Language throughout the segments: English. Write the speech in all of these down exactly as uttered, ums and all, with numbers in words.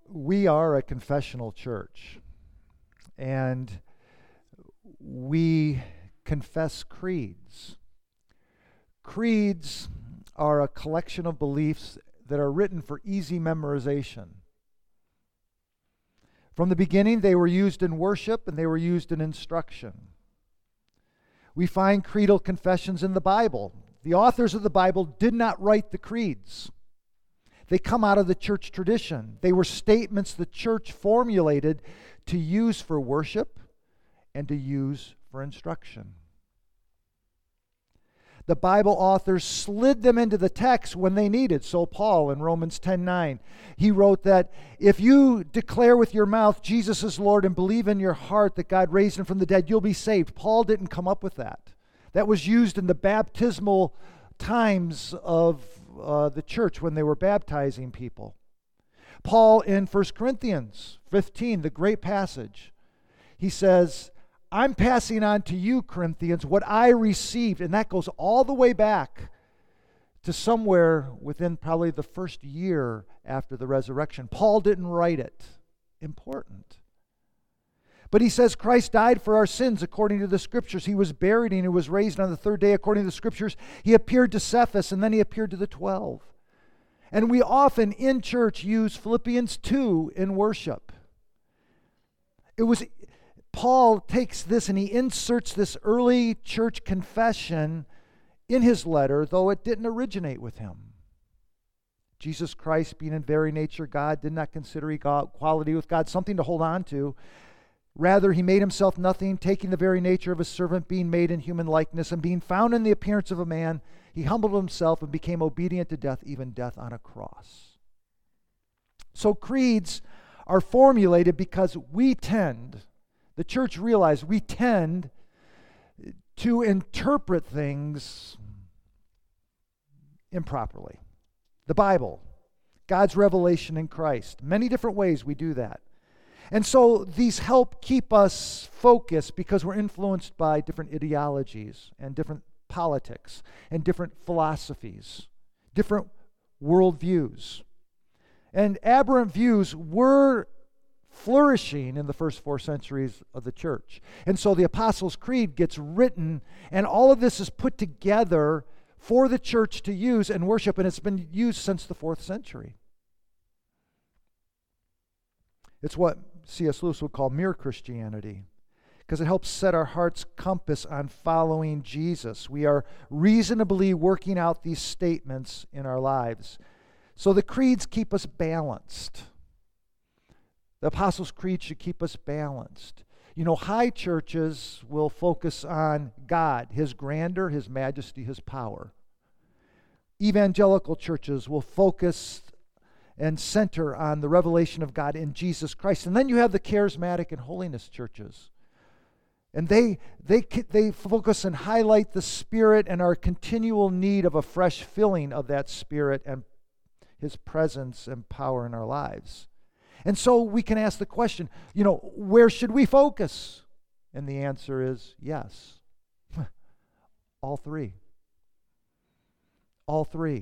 we are a confessional church, and we confess creeds. Creeds are a collection of beliefs that are written for easy memorization. From the beginning, they were used in worship and they were used in instruction. We find creedal confessions in the Bible. The authors of the Bible did not write the creeds. They come out of the church tradition. They were statements the church formulated to use for worship and to use for instruction. The Bible authors slid them into the text when they needed. So Paul in Romans ten nine, he wrote that if you declare with your mouth Jesus is Lord and believe in your heart that God raised him from the dead, you'll be saved. Paul didn't come up with that. That was used in the baptismal times of uh, the church when they were baptizing people. Paul in First Corinthians fifteen, the great passage, he says, I'm passing on to you, Corinthians, what I received. And that goes all the way back to somewhere within probably the first year after the resurrection. Paul didn't write it. Important. But he says Christ died for our sins according to the Scriptures. He was buried and he was raised on the third day according to the Scriptures. He appeared to Cephas and then he appeared to the twelve. And we often in church use Philippians two in worship. It was... Paul takes this and he inserts this early church confession in his letter, though it didn't originate with him. Jesus Christ, being in very nature God, did not consider equality with God something to hold on to. Rather, he made himself nothing, taking the very nature of a servant, being made in human likeness, and being found in the appearance of a man, he humbled himself and became obedient to death, even death on a cross. So creeds are formulated because we tend... The church realized we tend to interpret things improperly. The Bible, God's revelation in Christ, many different ways we do that. And so these help keep us focused because we're influenced by different ideologies and different politics and different philosophies, different worldviews. And aberrant views were flourishing in the first four centuries of the church. And so the Apostles' Creed gets written, and all of this is put together for the church to use and worship, and it's been used since the fourth century. It's what C S Lewis would call mere Christianity, because it helps set our heart's compass on following Jesus. We are reasonably working out these statements in our lives. So the creeds keep us balanced. The Apostles' Creed should keep us balanced. You know, high churches will focus on God, His grandeur, His majesty, His power. Evangelical churches will focus and center on the revelation of God in Jesus Christ. And then you have the charismatic and holiness churches. And they, they, they focus and highlight the Spirit and our continual need of a fresh filling of that Spirit and His presence and power in our lives. And so we can ask the question, you know, where should we focus? And the answer is yes. All three. All three.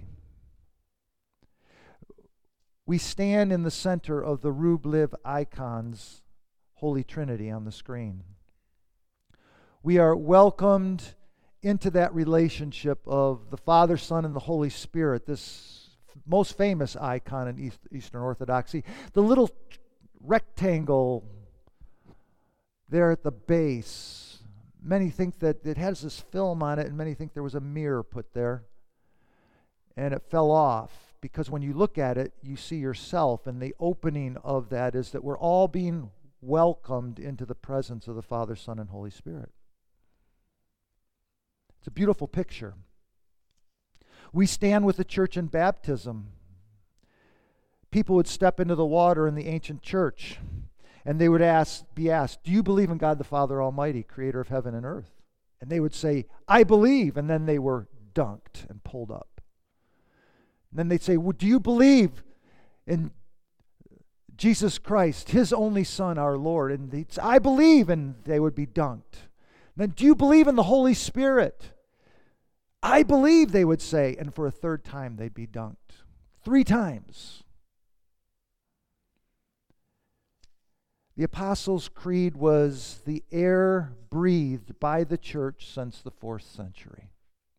We stand in the center of the Rublev icon's Holy Trinity on the screen. We are welcomed into that relationship of the Father, Son, and the Holy Spirit, this most famous icon in East, Eastern Orthodoxy. The little rectangle there at the base, many think that it has this film on it, and many think there was a mirror put there, and it fell off, because when you look at it, you see yourself, and the opening of that is that we're all being welcomed into the presence of the Father, Son, and Holy Spirit. It's a beautiful picture. We stand with the church in baptism. People would step into the water in the ancient church, and they would ask, be asked, do you believe in God the Father Almighty, creator of heaven and earth? And they would say, I believe. And then they were dunked and pulled up. And then they'd say, well, do you believe in Jesus Christ, His only Son, our Lord? And they'd say, I believe. And they would be dunked. And then, do you believe in the Holy Spirit? I believe, they would say, and for a third time they'd be dunked. Three times. The Apostles' Creed was the air breathed by the church since the fourth century.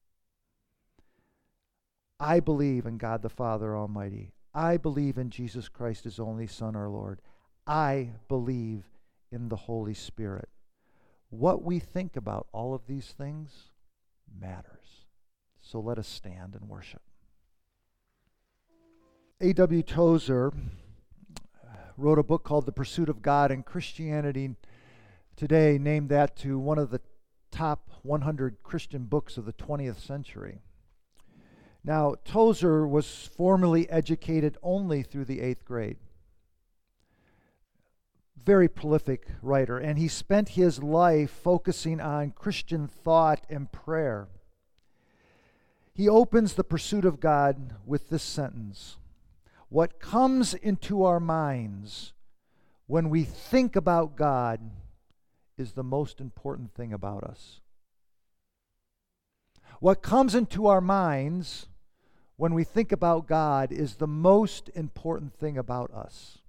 I believe in God the Father Almighty. I believe in Jesus Christ, His only Son, our Lord. I believe in the Holy Spirit. What we think about all of these things matters. So let us stand and worship. A W Tozer wrote a book called The Pursuit of God, and Christianity Today named that to one of the top one hundred Christian books of the twentieth century. Now, Tozer was formally educated only through the eighth grade. Very prolific writer, and he spent his life focusing on Christian thought and prayer. He opens The Pursuit of God with this sentence: what comes into our minds when we think about God is the most important thing about us. What comes into our minds when we think about God is the most important thing about us.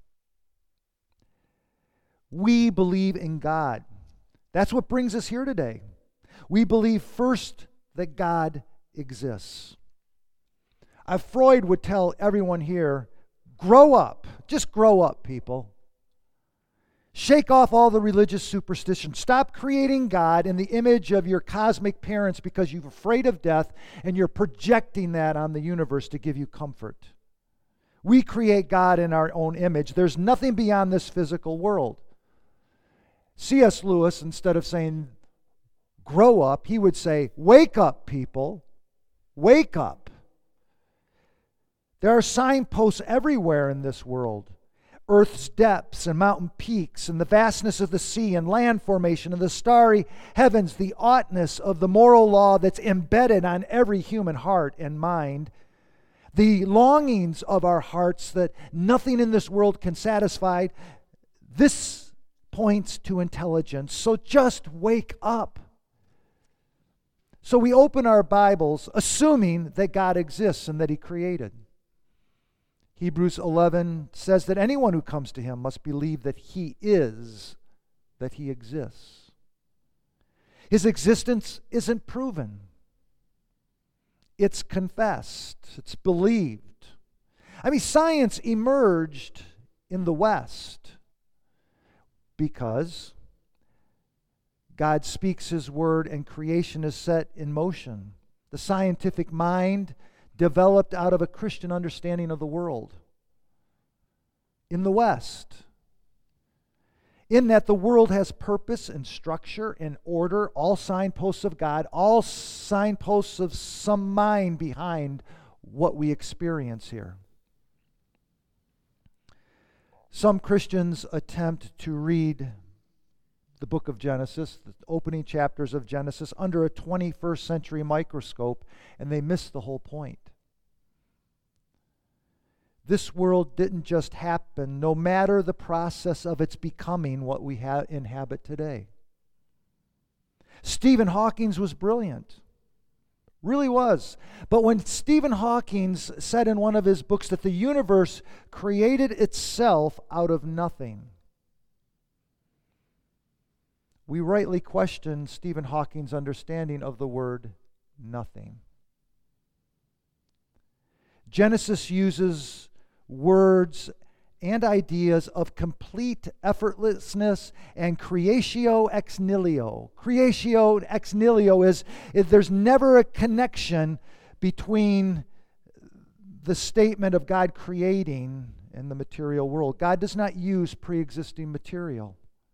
We believe in God. That's what brings us here today. We believe first that God exists. Uh, Freud would tell everyone here, grow up. Just grow up, people. Shake off all the religious superstition. Stop creating God in the image of your cosmic parents because you're afraid of death and you're projecting that on the universe to give you comfort. We create God in our own image. There's nothing beyond this physical world. C S Lewis, instead of saying, grow up, he would say, wake up, people. Wake up. There are signposts everywhere in this world. Earth's depths and mountain peaks and the vastness of the sea and land formation and the starry heavens, the oughtness of the moral law that's embedded on every human heart and mind, the longings of our hearts that nothing in this world can satisfy. This points to intelligence. So just wake up. So we open our Bibles assuming that God exists and that He created. Hebrews eleven says that anyone who comes to Him must believe that He is, that He exists. His existence isn't proven. It's confessed. It's believed. I mean, science emerged in the West because God speaks His word and creation is set in motion. The scientific mind developed out of a Christian understanding of the world. In the West, in that the world has purpose and structure and order, all signposts of God, all signposts of some mind behind what we experience here. Some Christians attempt to read the book of Genesis, the opening chapters of Genesis, under a twenty-first century microscope, and they miss the whole point. This world didn't just happen, no matter the process of its becoming what we ha- inhabit today. Stephen Hawking was brilliant. Really was. But when Stephen Hawking said in one of his books that the universe created itself out of nothing, we rightly question Stephen Hawking's understanding of the word nothing. Genesis uses words and ideas of complete effortlessness and creatio ex nihilo. Creatio ex nihilo is, is there's never a connection between the statement of God creating and the material world. God does not use pre-existing material.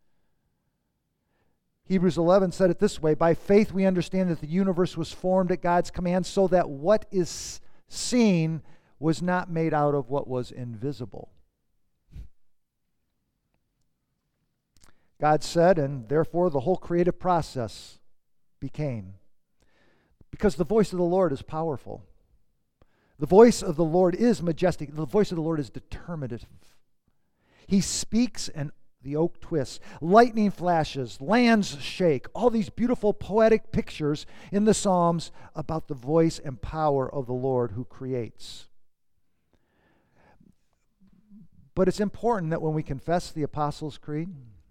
Hebrews eleven said it this way: by faith we understand that the universe was formed at God's command so that what is seen was not made out of what was invisible. God said, and therefore the whole creative process became. Because the voice of the Lord is powerful. The voice of the Lord is majestic. The voice of the Lord is determinative. He speaks and the oak twists, lightning flashes, lands shake, all these beautiful poetic pictures in the Psalms about the voice and power of the Lord who creates. But it's important that when we confess the Apostles' Creed,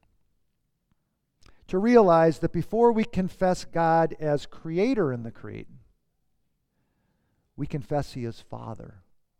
to realize that before we confess God as creator in the creed, we confess He is Father.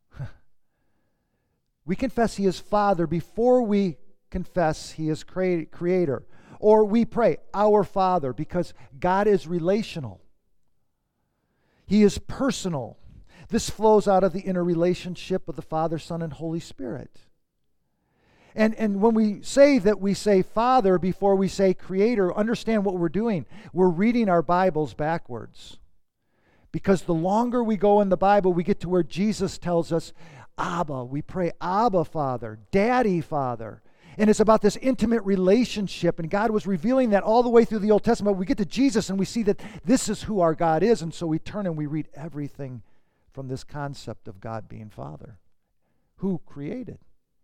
We confess He is Father before we confess He is crea- creator. Or we pray, Our Father, because God is relational. He is personal. This flows out of the interrelationship of the Father, Son, and Holy Spirit. And, and when we say that we say Father before we say Creator, understand what we're doing. We're reading our Bibles backwards. Because the longer we go in the Bible, we get to where Jesus tells us, Abba. We pray, Abba, Father, Daddy, Father. And it's about this intimate relationship, and God was revealing that all the way through the Old Testament. We get to Jesus, and we see that this is who our God is, and so we turn and we read everything from this concept of God being Father. Who created?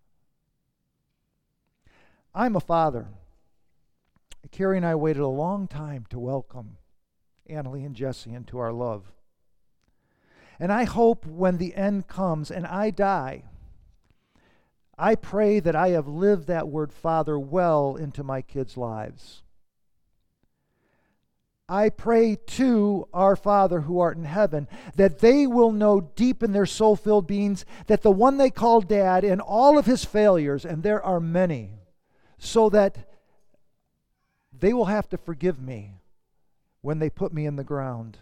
I'm a father. Carrie and I waited a long time to welcome Annalie and Jesse into our love. And I hope when the end comes and I die, I pray that I have lived that word Father well into my kids' lives. I pray to our Father who art in heaven that they will know deep in their soul-filled beings that the one they call Dad, in all of his failures, and there are many, so that they will have to forgive me when they put me in the ground.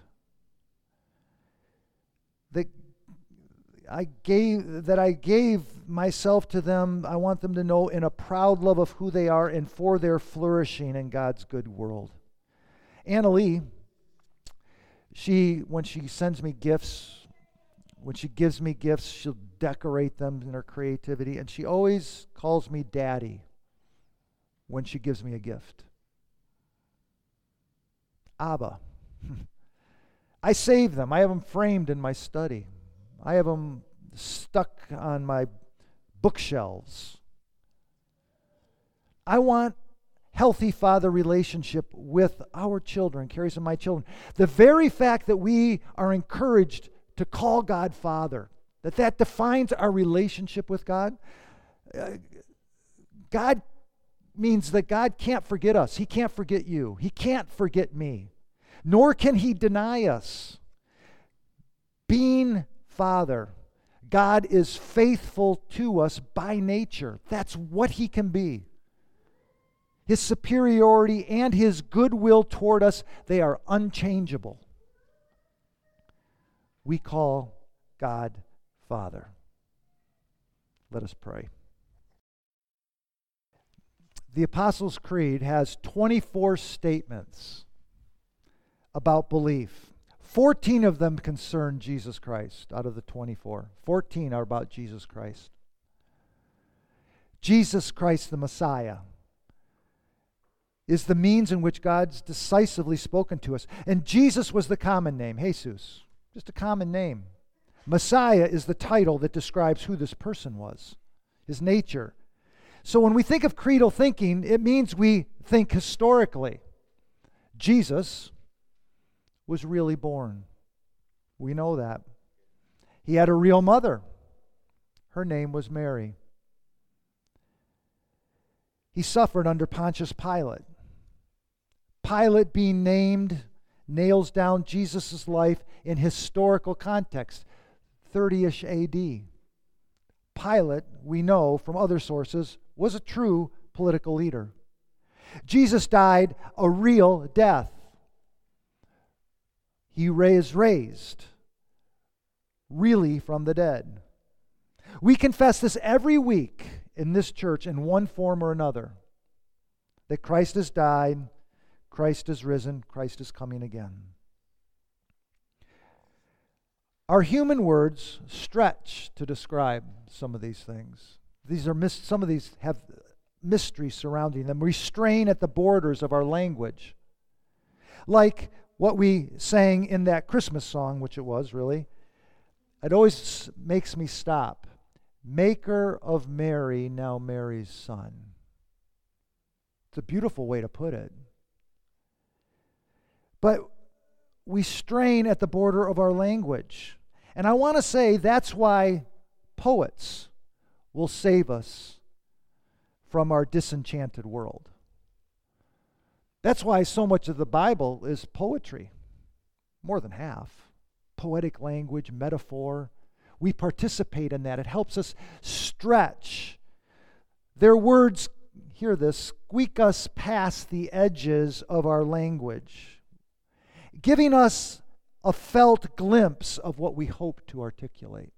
That I gave, that I gave myself to them, I want them to know in a proud love of who they are and for their flourishing in God's good world. Annalie, she, when she sends me gifts, when she gives me gifts, she'll decorate them in her creativity, and she always calls me Daddy when she gives me a gift. Abba. I save them. I have them framed in my study. I have them stuck on my bookshelves. I want healthy father relationship with our children, Carrie's and my children. The very fact that we are encouraged to call God Father, that that defines our relationship with God. Uh, God means that God can't forget us. He can't forget you. He can't forget me. Nor can He deny us. Being Father, God is faithful to us by nature. That's what He can be. His superiority and His goodwill toward us, they are unchangeable. We call God Father. Let us pray. The Apostles' Creed has twenty-four statements about belief. fourteen of them concern Jesus Christ out of the twenty-four. fourteen are about Jesus Christ. Jesus Christ, the Messiah, is the means in which God's decisively spoken to us. And Jesus was the common name, Jesus, just a common name. Messiah is the title that describes who this person was, his nature. So when we think of creedal thinking, it means we think historically. Jesus was really born. We know that. He had a real mother. Her name was Mary. He suffered under Pontius Pilate. Pilate, being named, nails down Jesus' life in historical context, thirty-ish A D. Pilate, we know from other sources, was a true political leader. Jesus died a real death. He was raised, really from the dead. We confess this every week in this church in one form or another, that Christ has died, Christ is risen, Christ is coming again. Our human words stretch to describe some of these things. These are mis- some of these have mystery surrounding them. We strain at the borders of our language. Like what we sang in that Christmas song, which it was really. It always makes me stop. Maker of Mary, now Mary's son. It's a beautiful way to put it. But we strain at the border of our language. And I want to say that's why poets will save us from our disenchanted world. That's why so much of the Bible is poetry. More than half. Poetic language, metaphor. We participate in that. It helps us stretch. Their words, hear this, squeak us past the edges of our language, giving us a felt glimpse of what we hope to articulate.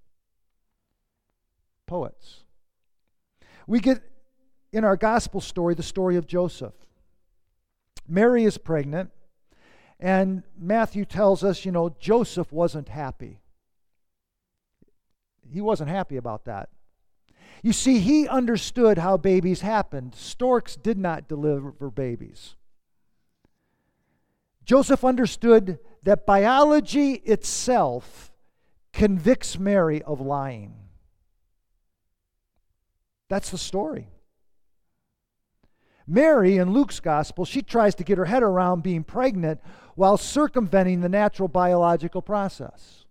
Poets. We get in our gospel story the story of Joseph. Mary is pregnant, and Matthew tells us, you know, Joseph wasn't happy. He wasn't happy about that. You see, he understood how babies happened. Storks did not deliver babies. Joseph understood that biology itself convicts Mary of lying. That's the story. Mary, in Luke's gospel, she tries to get her head around being pregnant while circumventing the natural biological process.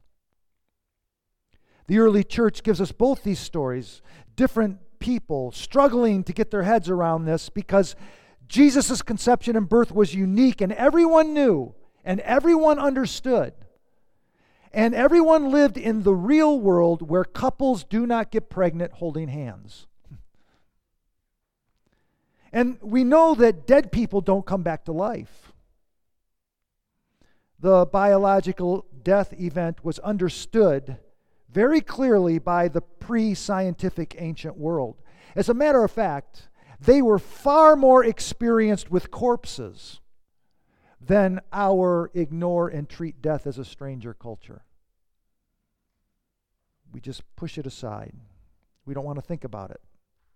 The early church gives us both these stories, different people struggling to get their heads around this because Jesus' conception and birth was unique, and everyone knew, and everyone understood. And everyone lived in the real world where couples do not get pregnant holding hands. And we know that dead people don't come back to life. The biological death event was understood very clearly by the pre-scientific ancient world. As a matter of fact, they were far more experienced with corpses than our ignore and treat death as a stranger culture. We just push it aside. We don't want to think about it.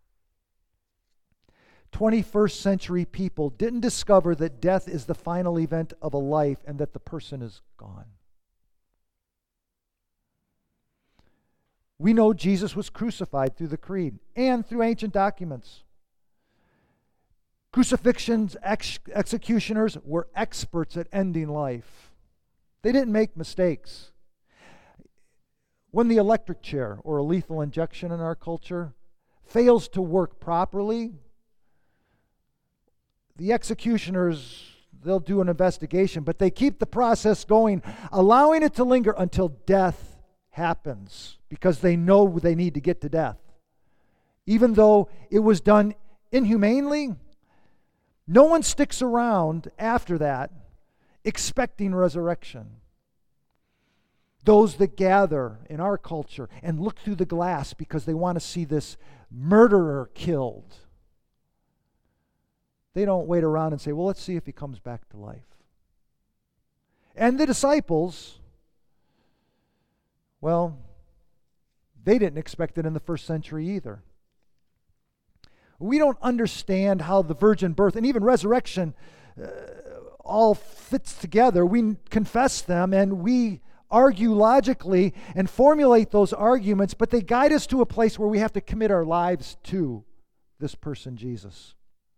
twenty-first century people didn't discover that death is the final event of a life and that the person is gone. We know Jesus was crucified through the creed and through ancient documents. Crucifixions, ex- executioners were experts at ending life. They didn't make mistakes. When the electric chair, or a lethal injection in our culture, fails to work properly, the executioners, they'll do an investigation, but they keep the process going, allowing it to linger until death happens, because they know they need to get to death. Even though it was done inhumanely, no one sticks around after that expecting resurrection. Those that gather in our culture and look through the glass because they want to see this murderer killed, they don't wait around and say, well, let's see if he comes back to life. And the disciples, well, they didn't expect it in the first century either. We don't understand how the virgin birth and even resurrection uh, all fits together. We confess them and we argue logically and formulate those arguments, but they guide us to a place where we have to commit our lives to this person, Jesus.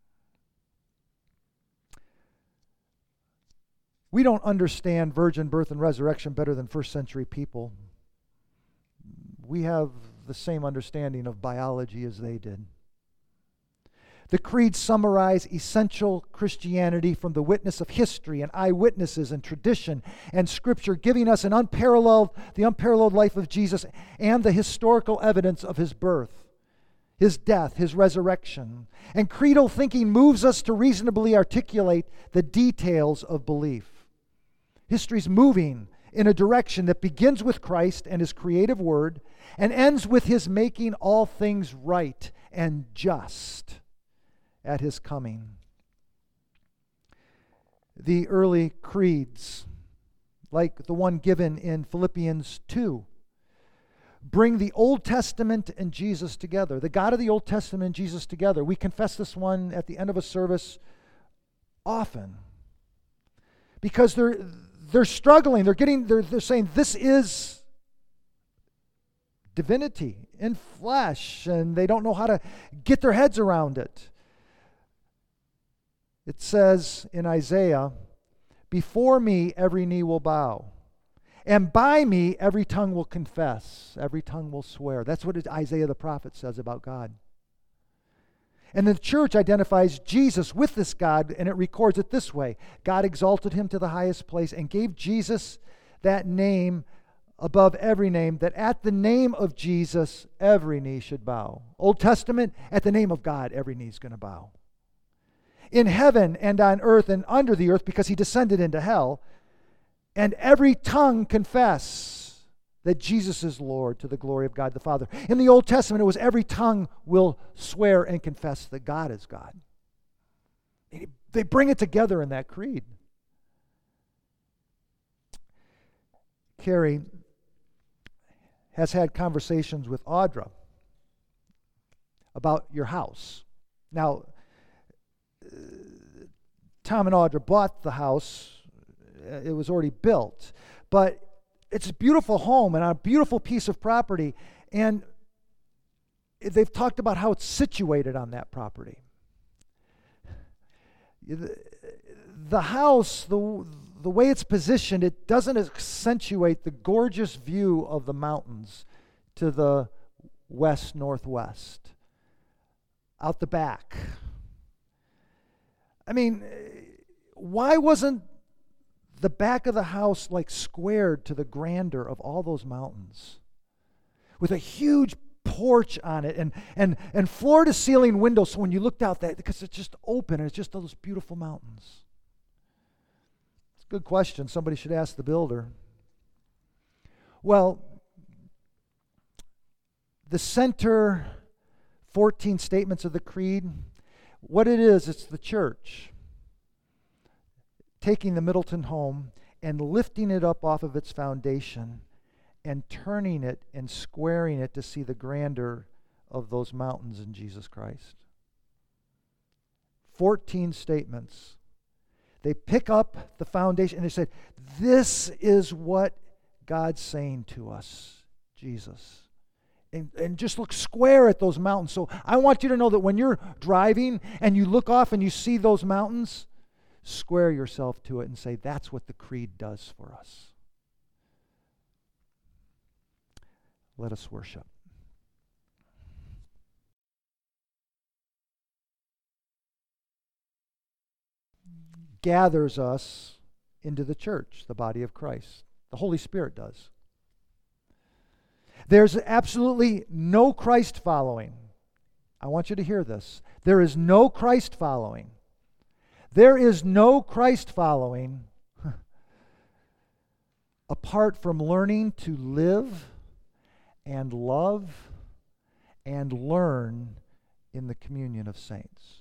We don't understand virgin birth and resurrection better than first century people. We have the same understanding of biology as they did. The creeds summarize essential Christianity from the witness of history and eyewitnesses and tradition and Scripture, giving us an unparalleled, the unparalleled life of Jesus and the historical evidence of his birth, his death, his resurrection. And creedal thinking moves us to reasonably articulate the details of belief. History's moving in a direction that begins with Christ and his creative word and ends with his making all things right and just at his coming. The early creeds, like the one given in Philippians two, bring the Old Testament and Jesus together. The God of the Old Testament and Jesus together. We confess this one at the end of a service often. Because they're they're struggling. They're getting they're they're saying this is divinity in flesh, and they don't know how to get their heads around it. It says in Isaiah, "Before me every knee will bow, And by me, every tongue will confess, every tongue will swear. That's what Isaiah the prophet says about God. And the church identifies Jesus with this God, and it records it this way. God exalted him to the highest place and gave Jesus that name above every name, that at the name of Jesus, every knee should bow. Old Testament, at the name of God, every knee is going to bow. In heaven and on earth and under the earth, because he descended into hell, and every tongue confess that Jesus is Lord to the glory of God the Father. In the Old Testament, it was every tongue will swear and confess that God is God. They bring it together in that creed. Carrie has had conversations with Audra about your house. Now, Tom and Audra bought the house. It was already built. But it's a beautiful home and a beautiful piece of property. And they've talked about how it's situated on that property. The, the house, the, the way it's positioned, it doesn't accentuate the gorgeous view of the mountains to the west-northwest. Out the back. I mean, why wasn't the back of the house like squared to the grandeur of all those mountains? With a huge porch on it and and and floor to ceiling windows, so when you looked out that, because it's just open and it's just those beautiful mountains. It's a good question. Somebody should ask the builder. Well, the center fourteen statements of the creed, what it is, it's the church taking the Middleton home and lifting it up off of its foundation and turning it and squaring it to see the grandeur of those mountains in Jesus Christ. fourteen statements. They pick up the foundation and they said, this is what God's saying to us, Jesus. And, and just look square at those mountains. So I want you to know that when you're driving and you look off and you see those mountains, square yourself to it and say, that's what the creed does for us. Let us worship. Gathers us into the church, the body of Christ. The Holy Spirit does. There's absolutely no Christ following. I want you to hear this. There is no Christ following. There is no Christ following apart from learning to live and love and learn in the communion of saints.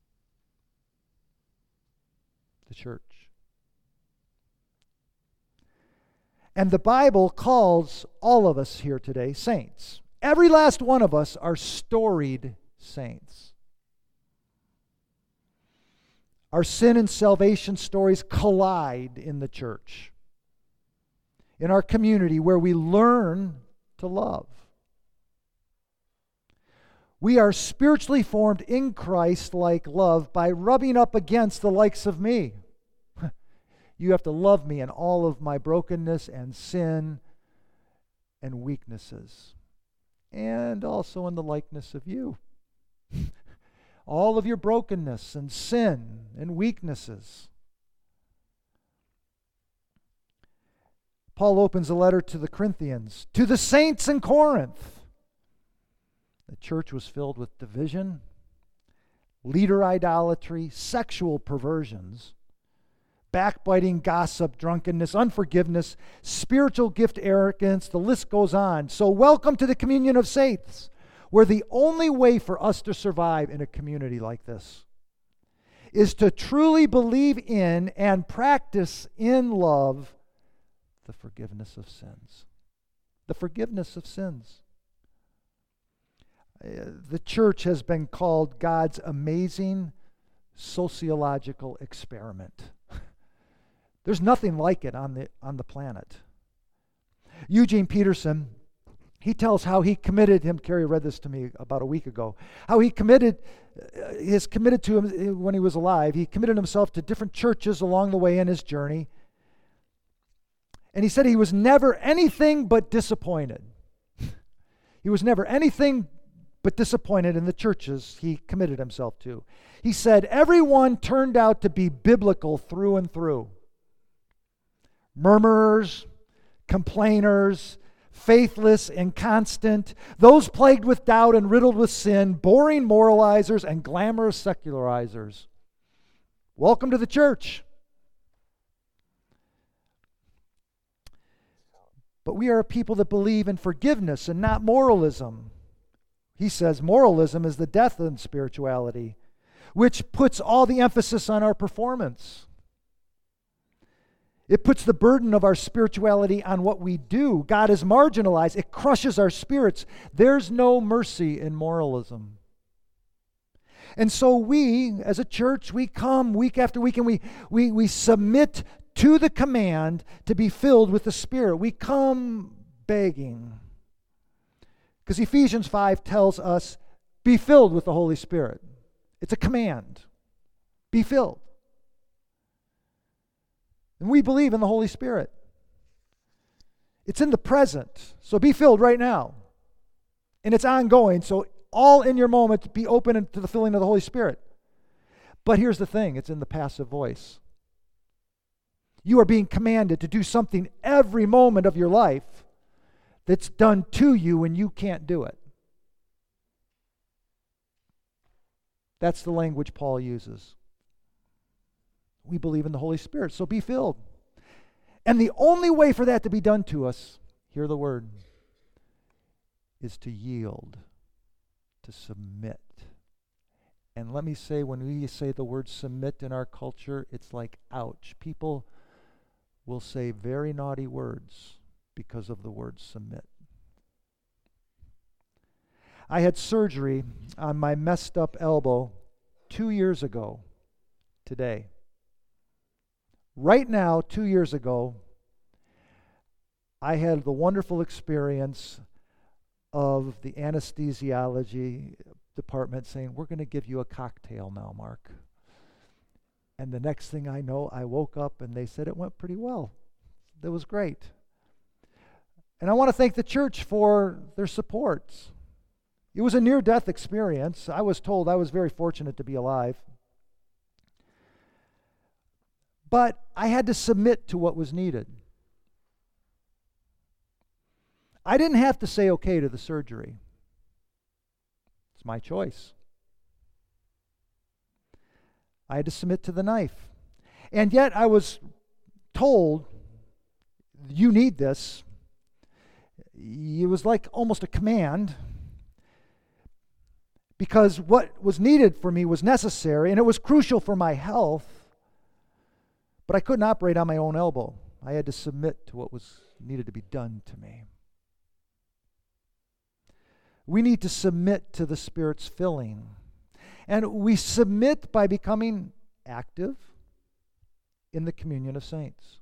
The church. And the Bible calls all of us here today saints. Every last one of us are storied saints. Our sin and salvation stories collide in the church, in our community where we learn to love. We are spiritually formed in Christ like love by rubbing up against the likes of me. You have to love me in all of my brokenness and sin and weaknesses, and also in the likeness of you. All of your brokenness and sin and weaknesses. Paul opens a letter to the Corinthians, to the saints in Corinth. The church was filled with division, leader idolatry, sexual perversions, backbiting, gossip, drunkenness, unforgiveness, spiritual gift arrogance, the list goes on. So welcome to the communion of saints, where the only way for us to survive in a community like this is to truly believe in and practice in love the forgiveness of sins. The forgiveness of sins. Uh, the church has been called God's amazing sociological experiment. There's nothing like it on the on the planet. Eugene Peterson, he tells how he committed him. Carrie read this to me about a week ago. How he committed, uh, is committed to him when he was alive. He committed himself to different churches along the way in his journey. And he said he was never anything but disappointed. He was never anything but disappointed in the churches he committed himself to. He said, everyone turned out to be biblical through and through. Murmurers, complainers, faithless, inconstant, those plagued with doubt and riddled with sin, boring moralizers, and glamorous secularizers. Welcome to the church. But we are a people that believe in forgiveness and not moralism. He says moralism is the death in spirituality, which puts all the emphasis on our performance. It puts the burden of our spirituality on what we do. God is marginalized. It crushes our spirits. There's no mercy in moralism. And so we, as a church, we come week after week and we, we, we submit to the command to be filled with the Spirit. We come begging. Because Ephesians five tells us, be filled with the Holy Spirit. It's a command. Be filled. And we believe in the Holy Spirit. It's in the present, so be filled right now. And it's ongoing, so all in your moment, be open to the filling of the Holy Spirit. But here's the thing, it's in the passive voice. You are being commanded to do something every moment of your life that's done to you when you can't do it. That's the language Paul uses. We believe in the Holy Spirit, so be filled. And the only way for that to be done to us, hear the word, is to yield, to submit. And let me say, when we say the word submit in our culture, it's like, ouch. People will say very naughty words because of the word submit. I had surgery on my messed up elbow two years ago today. Right now, two years ago, I had the wonderful experience of the anesthesiology department saying, we're going to give you a cocktail now, Mark. And the next thing I know, I woke up and they said it went pretty well. That was great. And I want to thank the church for their support. It was a near-death experience. I was told I was very fortunate to be alive. But I had to submit to what was needed. I didn't have to say okay to the surgery. It's my choice. I had to submit to the knife. And yet I was told, you need this. It was like almost a command, because what was needed for me was necessary, and it was crucial for my health. But I couldn't operate on my own elbow. I had to submit to what was needed to be done to me. We need to submit to the Spirit's filling. And we submit by becoming active in the communion of saints.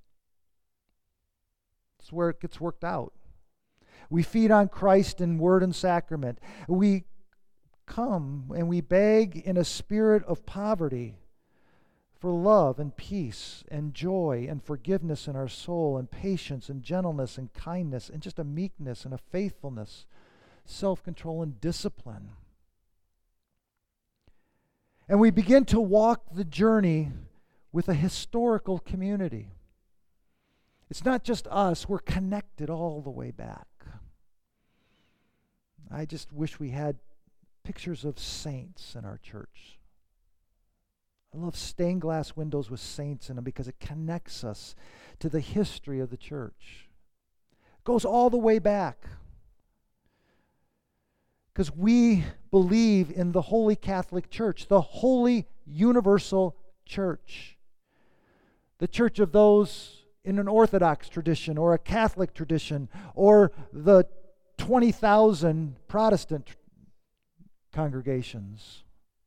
It's where it gets worked out. We feed on Christ in word and sacrament. We come and we beg in a spirit of poverty for love and peace and joy and forgiveness in our soul and patience and gentleness and kindness and just a meekness and a faithfulness, self-control and discipline. And we begin to walk the journey with a historical community. It's not just us, we're connected all the way back. I just wish we had pictures of saints in our church. I love stained glass windows with saints in them because it connects us to the history of the church. It goes all the way back. Because we believe in the Holy Catholic Church, the Holy Universal Church. The church of those in an Orthodox tradition or a Catholic tradition or the twenty thousand Protestant congregations.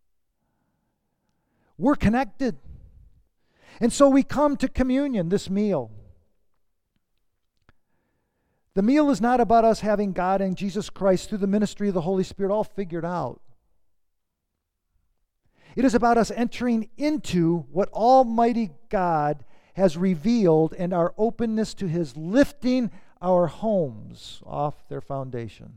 We're connected. And so we come to communion, this meal. The meal is not about us having God and Jesus Christ through the ministry of the Holy Spirit all figured out. It is about us entering into what Almighty God has revealed and our openness to his lifting our homes off their foundation.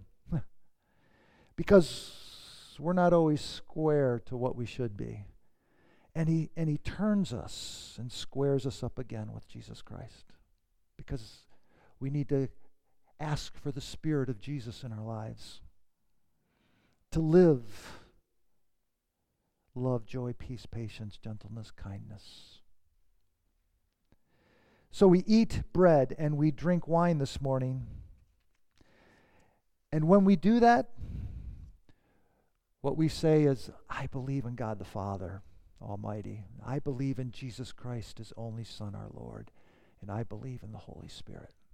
Because we're not always square to what we should be. And he, and he turns us and squares us up again with Jesus Christ. Because we need to ask for the Spirit of Jesus in our lives. To live love, joy, peace, patience, gentleness, kindness. So we eat bread and we drink wine this morning. And when we do that, what we say is, I believe in God the Father Almighty. I believe in Jesus Christ, his only Son, our Lord. And I believe in the Holy Spirit.